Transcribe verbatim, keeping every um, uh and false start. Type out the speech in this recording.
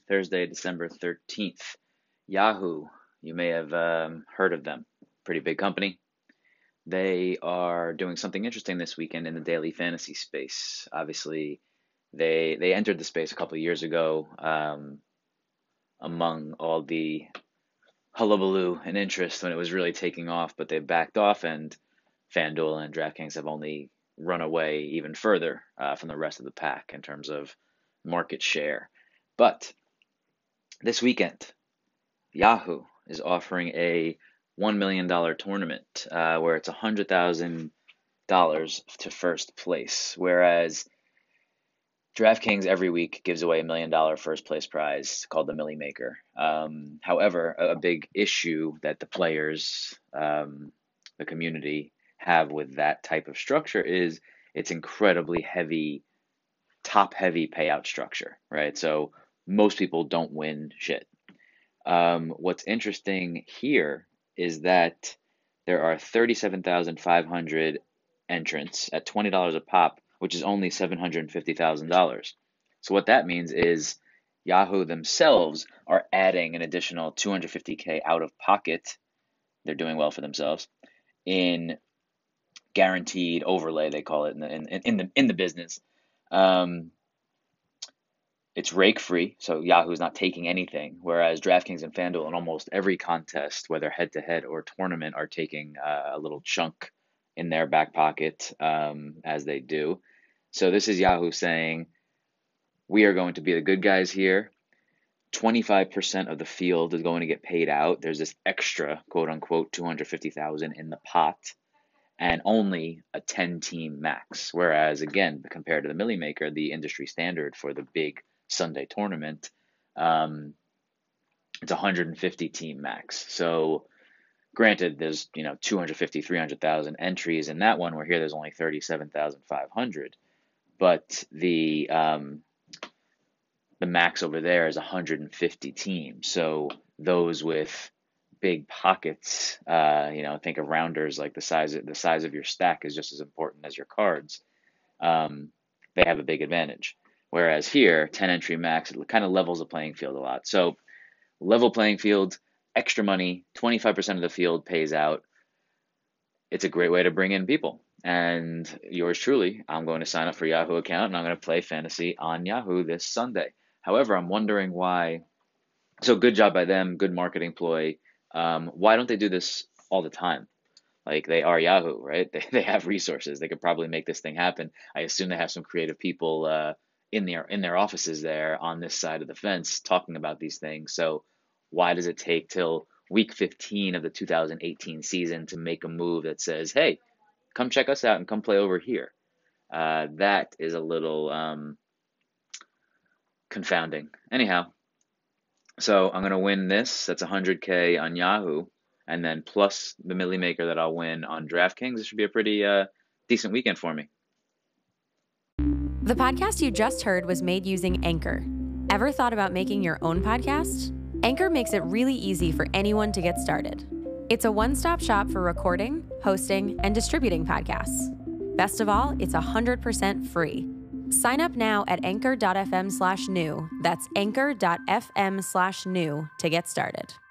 Thursday, December thirteenth. Yahoo, you may have um, heard of them. Pretty big company. They are doing something interesting this weekend in the daily fantasy space. Obviously, they they entered the space a couple of years ago um, among all the hullabaloo and interest when it was really taking off, but they've backed off, and FanDuel and DraftKings have only run away even further uh, from the rest of the pack in terms of market share. But this weekend, Yahoo is offering a one million dollars tournament uh, where it's one hundred thousand dollars to first place, whereas DraftKings every week gives away a million dollar first place prize called the Millie Maker. Um, however, a, a big issue that the players, um, the community have with that type of structure is it's incredibly heavy, top heavy payout structure, right? So most people don't win shit. Um, what's interesting here is that there are thirty-seven thousand five hundred entrants at twenty dollars a pop, which is only seven hundred fifty thousand dollars. So what that means is Yahoo themselves are adding an additional two hundred fifty K out of pocket. They're doing well for themselves in guaranteed overlay, they call it in the in, in the in the business. Um, it's rake free, so Yahoo's not taking anything, whereas DraftKings and FanDuel in almost every contest, whether head to head or tournament, are taking uh, a little chunk in their back pocket um, as they do. So this is Yahoo saying, we are going to be the good guys here. twenty-five percent of the field is going to get paid out. There's this extra, quote unquote, two hundred fifty thousand in the pot, and only a ten team max. Whereas, again, compared to the Millie Maker, the industry standard for the big Sunday tournament, um, it's one hundred fifty team max. So granted, there's, you know, two hundred fifty, three hundred thousand entries in that one, where here there's only thirty-seven thousand five hundred. But the um, the max over there is one hundred fifty teams. So those with big pockets, uh, you know, think of rounders, like the size of, the size of your stack is just as important as your cards. Um, they have a big advantage. Whereas here, ten entry max, it kind of levels the playing field a lot. So level playing field, extra money, twenty-five percent of the field pays out. It's a great way to bring in people. And yours truly, I'm going to sign up for Yahoo account and I'm going to play fantasy on Yahoo this Sunday. However, I'm wondering why. So good job by them, good marketing ploy. Um, why don't they do this all the time? Like, they are Yahoo, right? They they have resources. They could probably make this thing happen. I assume they have some creative people uh, in their in their offices there on this side of the fence talking about these things. So why does it take till week fifteen of the two thousand eighteen season to make a move that says, hey, come check us out and come play over here? Uh, that is a little um, confounding. Anyhow, so I'm going to win this. That's one hundred K on Yahoo. And then plus the Millie Maker that I'll win on DraftKings. This should be a pretty uh, decent weekend for me. The podcast you just heard was made using Anchor. Ever thought about making your own podcast? Anchor makes it really easy for anyone to get started. It's a one-stop shop for recording, hosting, and distributing podcasts. Best of all, it's one hundred percent free. Sign up now at anchor.fm slash new. That's anchor.fm slash new to get started.